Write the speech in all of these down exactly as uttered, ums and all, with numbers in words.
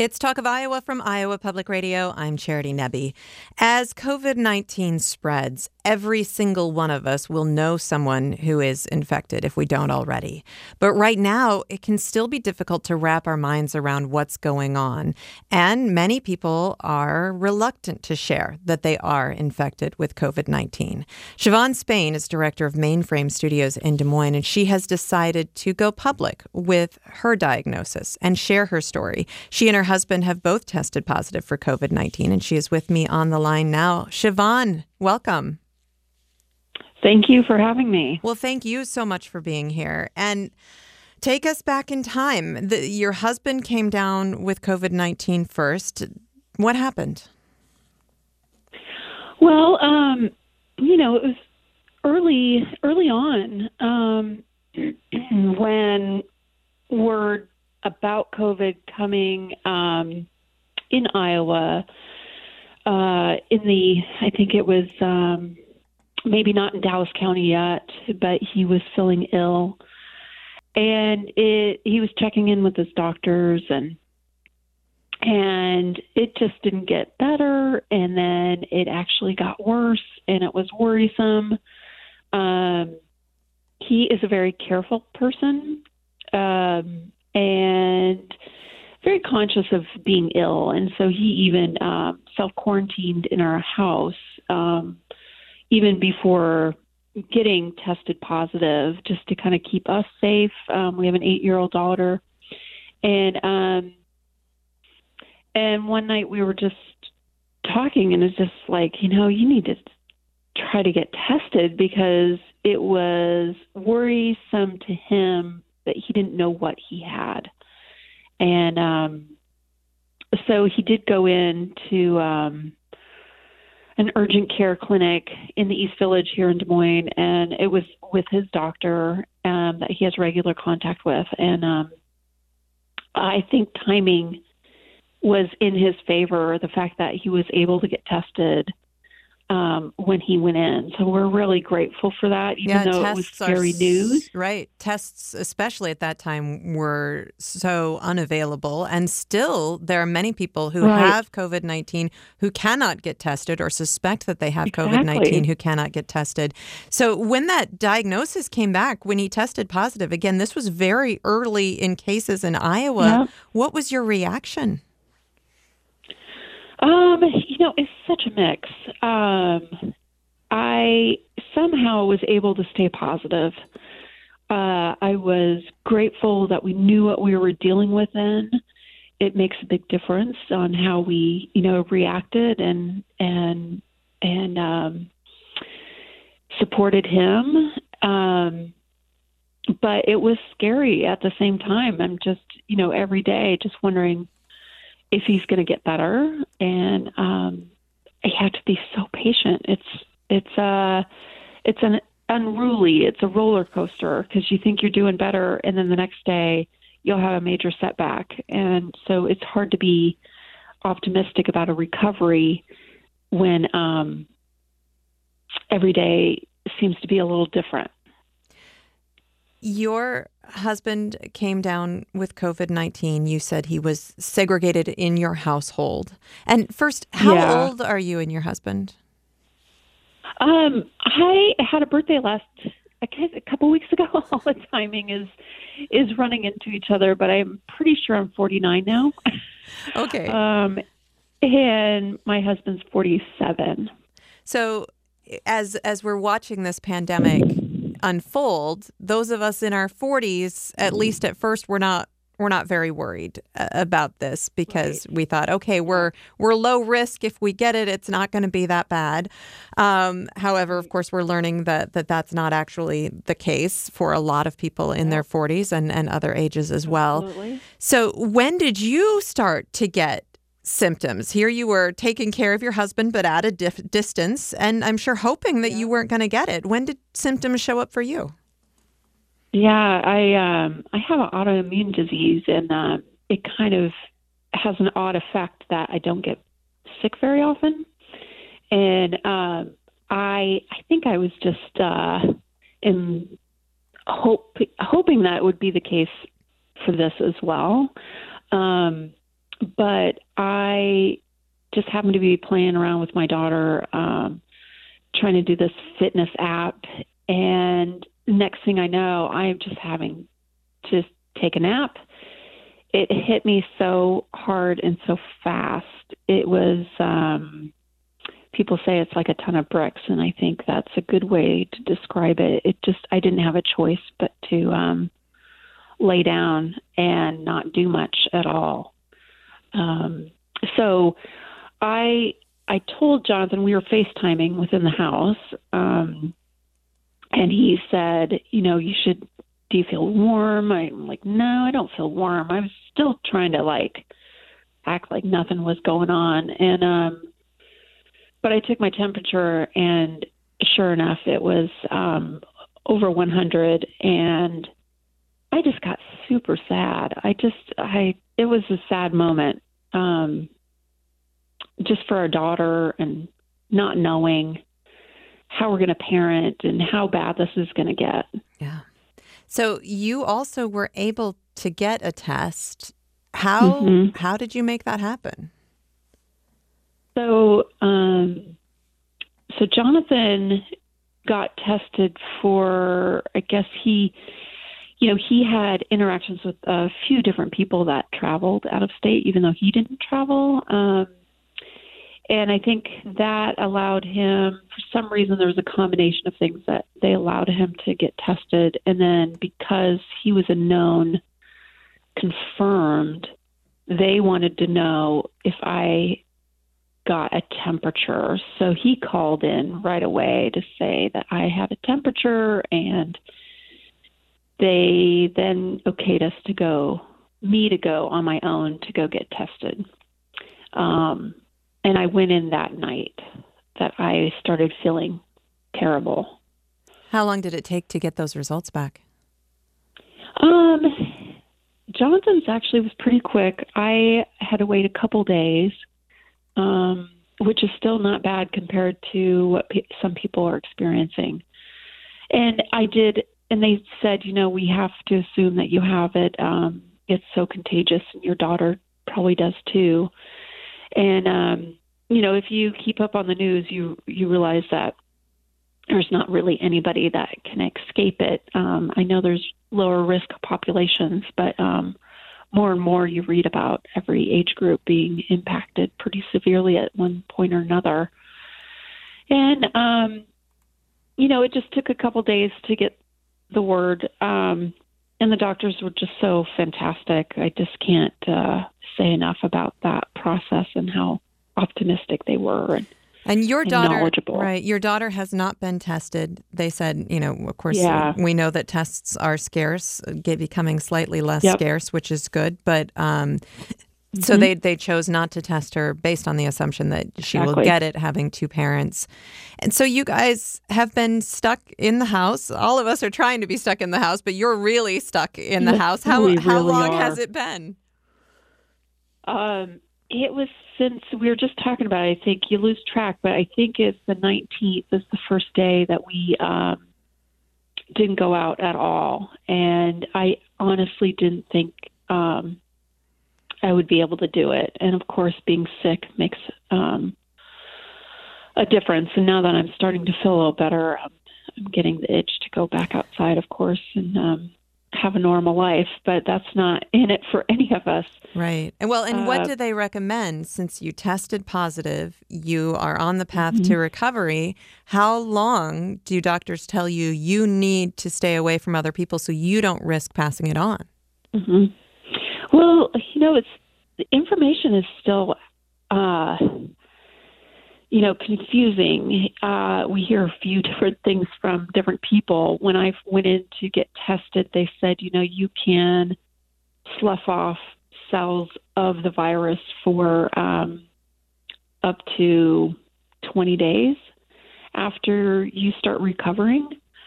It's Talk of Iowa from Iowa Public Radio. I'm Charity Nebbe. As COVID nineteen spreads, every single one of us will know someone who is infected if we don't already. But right now, it can still be difficult to wrap our minds around what's going on. And many people are reluctant to share that they are infected with COVID nineteen. Siobhan Spain is director of Mainframe Studios in Des Moines, and she has decided to go public with her diagnosis and share her story. She and her husband have both tested positive for COVID nineteen, and she is with me on the line now. Siobhan, welcome. Thank you for having me. Well, thank you so much for being here. And take us back in time. The, your husband came down with COVID nineteen first. What happened? Well, um, you know, it was early, early on um, when word about COVID coming um, in Iowa. Uh, in the, I think it was um, maybe not in Dallas County yet, but he was feeling ill, and it he was checking in with his doctors, and and it just didn't get better, and then it actually got worse, and it was worrisome. Um, he is a very careful person. Um, and very conscious of being ill. And so he even um, self-quarantined in our house, um, even before getting tested positive, just to kind of keep us safe. Um, we have an eight-year-old daughter. And um, and one night we were just talking, and it's just like, you know, you need to try to get tested, because it was worrisome to him that he didn't know what he had. And um, so he did go into um, an urgent care clinic in the East Village here in Des Moines, and it was with his doctor um, that he has regular contact with. And um, I think timing was in his favor, the fact that he was able to get tested Um, when he went in. So we're really grateful for that, even yeah, though it was scary are, news. Right. Tests, especially at that time, were so unavailable. And still, there are many people who Right. have COVID nineteen who cannot get tested, or suspect that they have Exactly. COVID nineteen who cannot get tested. So when that diagnosis came back, when he tested positive, again, this was very early in cases in Iowa. Yep. What was your reaction? Um, you know, it's such a mix. Um, I somehow was able to stay positive. Uh, I was grateful that we knew what we were dealing with then. It makes a big difference on how we, you know, reacted and and and um, supported him. Um, but it was scary at the same time. I'm just, you know, every day just wondering if he's going to get better. And um, I have to be so patient. It's it's uh it's an unruly. It's a roller coaster, because you think you're doing better, and then the next day you'll have a major setback. And so it's hard to be optimistic about a recovery when um, every day seems to be a little different. Your husband came down with COVID nineteen. You said he was segregated in your household. And first, how Yeah. old are you and your husband? Um, I had a birthday last, I guess, a couple weeks ago. All the timing is is running into each other, but I'm pretty sure I'm forty-nine now. Okay. Um, and my husband's forty-seven. So as as we're watching this pandemic unfold, those of us in our forties, at least at first, we're not we're not very worried uh, about this, because Right. we thought, okay, we're we're low risk. If we get it, it's not going to be that bad. Um, however, of course, we're learning that, that that's not actually the case for a lot of people in their forties and, and other ages as well. Absolutely. So when did you start to get symptoms? Here you were taking care of your husband, but at a dif- distance, and I'm sure hoping that Yeah. you weren't going to get it. When did symptoms show up for you? Yeah, I um, I have an autoimmune disease, and uh, it kind of has an odd effect that I don't get sick very often. And um, I I think I was just uh, in hope hoping that would be the case for this as well. Um, but I just happened to be playing around with my daughter, um, trying to do this fitness app. And next thing I know, I'm just having to take a nap. It hit me so hard and so fast. It was, um, people say it's like a ton of bricks, and I think that's a good way to describe it. It just, I didn't have a choice but to um, lay down and not do much at all. Um, so I I told Jonathan, we were FaceTiming within the house, um, and he said, you know, you should, do you feel warm? I'm like, no, I don't feel warm. I was still trying to like act like nothing was going on. And, um, but I took my temperature, and sure enough, it was um, over one hundred, and I just got super sad. I just, I, it was a sad moment, um, just for our daughter, and not knowing how we're going to parent and how bad this is going to get. Yeah. So you also were able to get a test. How, Mm-hmm. how did you make that happen? So, um, so Jonathan got tested for, I guess he, you know, he had interactions with a few different people that traveled out of state, even though he didn't travel. Um, and I think that allowed him, for some reason, there was a combination of things that they allowed him to get tested. And then because he was a known confirmed, they wanted to know if I got a temperature. So he called in right away to say that I had a temperature, and they then okayed us to go, me to go on my own to go get tested. Um, and I went in that night that I started feeling terrible. How long did it take to get those results back? Um, Jonathan's actually was pretty quick. I had to wait a couple days. Um, which is still not bad compared to what pe- some people are experiencing. And I did, and they said, you know, we have to assume that you have it. Um, it's so contagious, and your daughter probably does too. And, um, you know, if you keep up on the news, you, you realize that there's not really anybody that can escape it. Um, I know there's lower risk populations, but, um, more and more you read about every age group being impacted pretty severely at one point or another. And, um, you know, it just took a couple days to get the word. Um, and the doctors were just so fantastic. I just can't uh, say enough about that process and how optimistic they were. And, And your and daughter, knowledgeable. right? Your daughter has not been tested. They said, you know, of course, Yeah. we know that tests are scarce, get- becoming slightly less Yep. scarce, which is good. But um, Mm-hmm. so they they chose not to test her based on the assumption that she will Exactly. get it, having two parents. And so you guys have been stuck in the house. All of us are trying to be stuck in the house, but you're really stuck in the Yes, house. How we how really long are. has it been? Um, it was since we were just talking about it. I think you lose track, but I think it's the nineteenth is the first day that we um, didn't go out at all. And I honestly didn't think um, I would be able to do it. And of course, being sick makes um, a difference. And now that I'm starting to feel a little better, I'm, I'm getting the itch to go back outside, of course, and um, have a normal life. But that's not in it for any of us. Right. And well, and what Uh, do they recommend since you tested positive, you are on the path Mhm. to recovery? How long do doctors tell you you need to stay away from other people so you don't risk passing it on? hmm Well, you know, it's the information is still, uh, you know, confusing. Uh, we hear a few different things from different people. When I went in to get tested, they said, you know, you can slough off cells of the virus for um, up to twenty days after you start recovering.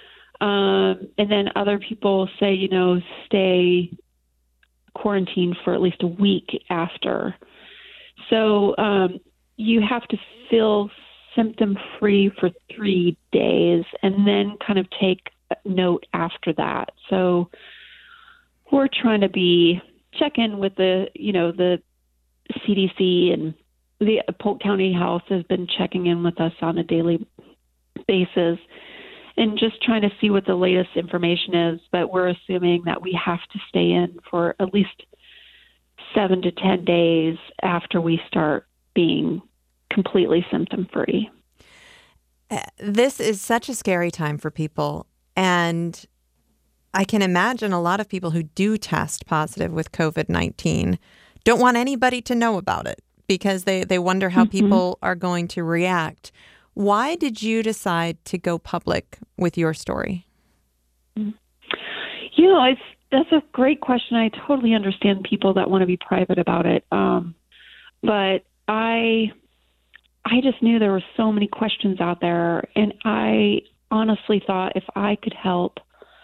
Um, and then other people say, you know, stay quarantined for at least a week after. So um, you have to feel symptom free for three days and then kind of take note after that. So we're trying to be check in with the, you know, the C D C and the Polk County Health has been checking in with us on a daily basis and just trying to see what the latest information is. But we're assuming that we have to stay in for at least seven to ten days after we start being completely symptom free. This is such a scary time for people. And I can imagine a lot of people who do test positive with COVID nineteen don't want anybody to know about it because they, they wonder how mm-hmm. people are going to react. Why did you decide to go public with your story? You know, it's, that's a great question. I totally understand people that want to be private about it. Um, but I, I just knew there were so many questions out there. And I honestly thought if I could help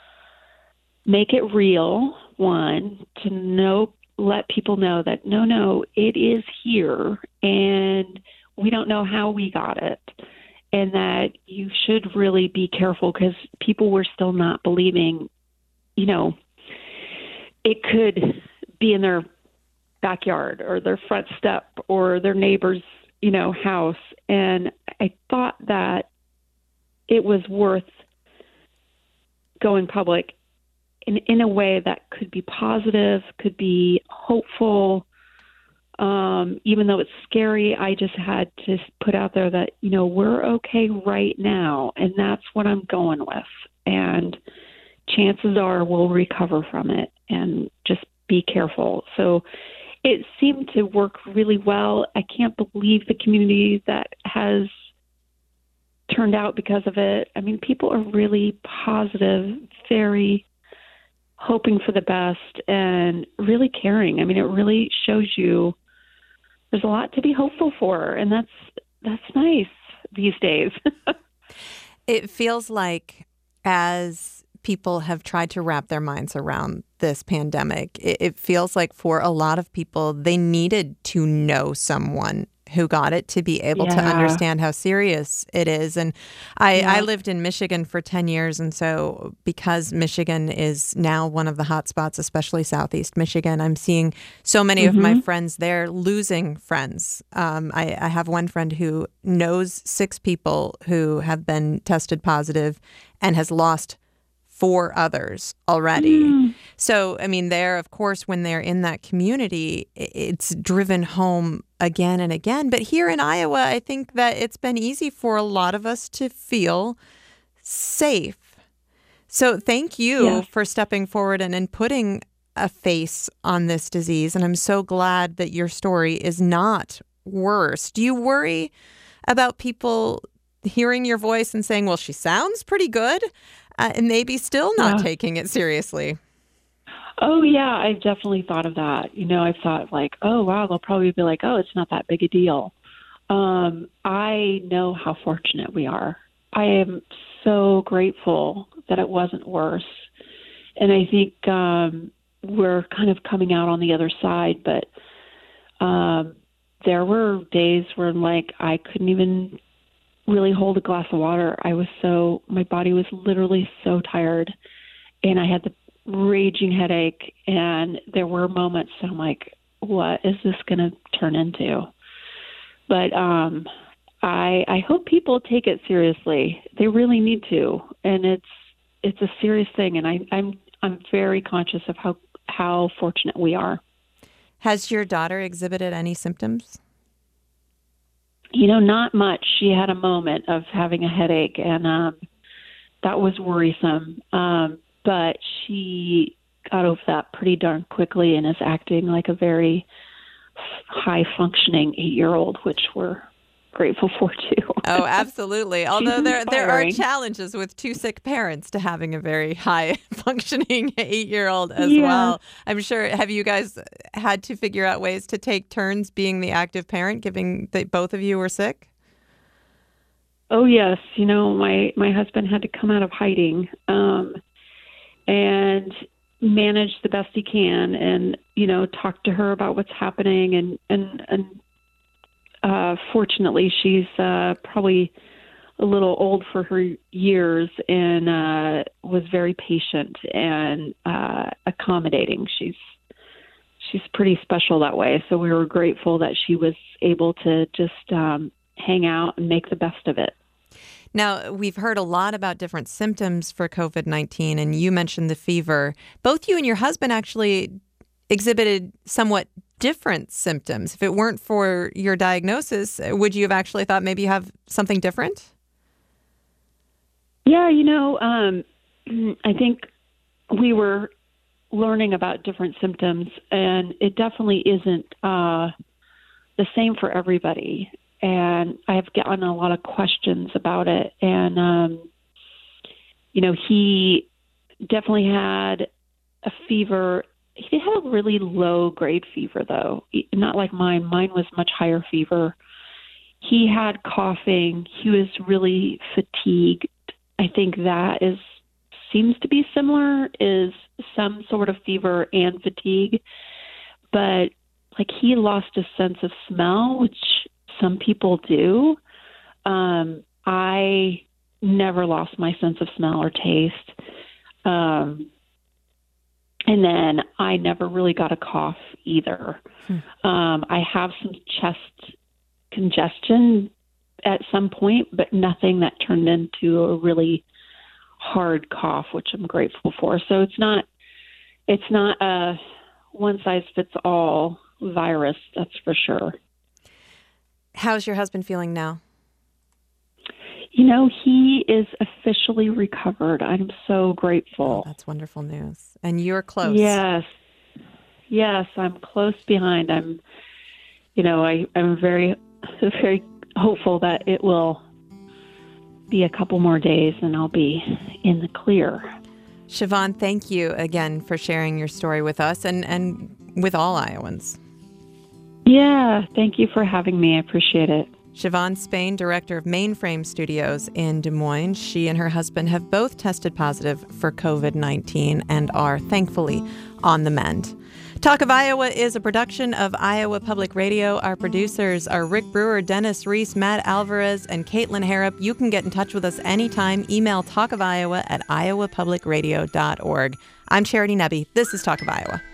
make it real, one, to know, let people know that, no, no, it is here and we don't know how we got it. And that you should really be careful because people were still not believing, you know, it could be in their backyard or their front step or their neighbor's, you know, house. And I thought that it was worth going public in, in a way that could be positive, could be hopeful. Um, even though it's scary, I just had to put out there that, you know, we're okay right now. And that's what I'm going with. And chances are we'll recover from it and just be careful. So it seemed to work really well. I can't believe the community that has turned out because of it. I mean, people are really positive, very hoping for the best and really caring. I mean, it really shows you there's a lot to be hopeful for, and that's that's nice these days. It feels like as people have tried to wrap their minds around this pandemic, it, it feels like for a lot of people, they needed to know someone who got it to be able yeah. to understand how serious it is. And I, yeah. I lived in Michigan for ten years. And so because Michigan is now one of the hot spots, especially Southeast Michigan, I'm seeing so many mm-hmm. of my friends there losing friends. Um, I, I have one friend who knows six people who have been tested positive and has lost four others already. Mm. So, I mean, there, of course, when they're in that community, it's driven home again and again. But here in Iowa, I think that it's been easy for a lot of us to feel safe. So thank you yeah. for stepping forward and, and putting a face on this disease. And I'm so glad that your story is not worse. Do you worry about people hearing your voice and saying, well, she sounds pretty good, uh, and maybe still not yeah. taking it seriously? Oh, yeah, I've definitely thought of that. You know, I've thought like, oh, wow, they'll probably be like, oh, it's not that big a deal. Um, I know how fortunate we are. I am so grateful that it wasn't worse. And I think um, we're kind of coming out on the other side. But um, there were days where, like, I couldn't even really hold a glass of water. I was so, my body was literally so tired, and I had the raging headache, and there were moments I'm like, what is this going to turn into? But um, I I hope people take it seriously. They really need to, and it's it's a serious thing, and I, I'm I'm very conscious of how how fortunate we are. Has your daughter exhibited any symptoms? You know, not much. She had a moment of having a headache, and um, that was worrisome. Um, but she got over that pretty darn quickly and is acting like a very high-functioning eight-year-old, which we're grateful for, too. Oh, absolutely. Although there there are challenges with two sick parents to having a very high-functioning eight-year-old as yeah. well. I'm sure, have you guys had to figure out ways to take turns being the active parent, given that both of you were sick? Oh, yes. You know, my, my husband had to come out of hiding um, and manage the best he can and, you know, talk to her about what's happening. And, and, and uh, fortunately, she's uh, probably a little old for her years and uh, was very patient and uh, accommodating. She's she's pretty special that way. So we were grateful that she was able to just um, hang out and make the best of it. Now, we've heard a lot about different symptoms for COVID nineteen, and you mentioned the fever. Both you and your husband actually exhibited somewhat different symptoms. If it weren't for your diagnosis, would you have actually thought maybe you have something different? Yeah, you know, um, I think we were learning about different symptoms, and it definitely isn't uh, the same for everybody. And I have gotten a lot of questions about it. And, um, you know, he definitely had a fever. He had a really low grade fever, though, not like mine. Mine was much higher fever. He had coughing. He was really fatigued. I think that is seems to be similar, is some sort of fever and fatigue. But, like, he lost a sense of smell, which some people do. Um, I never lost my sense of smell or taste. Um, and then I never really got a cough either. Hmm. Um, I have some chest congestion at some point, but nothing that turned into a really hard cough, which I'm grateful for. So it's not, it's not a one size fits all virus, that's for sure. How's your husband feeling now? You know, he is officially recovered. I'm so grateful. Oh, that's wonderful news. And you're close. Yes. Yes, I'm close behind. I'm, you know, I, I'm very, very hopeful that it will be a couple more days and I'll be in the clear. Siobhan, thank you again for sharing your story with us and, and with all Iowans. Yeah, thank you for having me. I appreciate it. Siobhan Spain, director of Mainframe Studios in Des Moines. She and her husband have both tested positive for COVID nineteen and are thankfully on the mend. Talk of Iowa is a production of Iowa Public Radio. Our producers are Rick Brewer, Dennis Reese, Matt Alvarez, and Caitlin Harrop. You can get in touch with us anytime. Email talkofiowa at iowa public radio dot org. I'm Charity Nebbe. This is Talk of Iowa.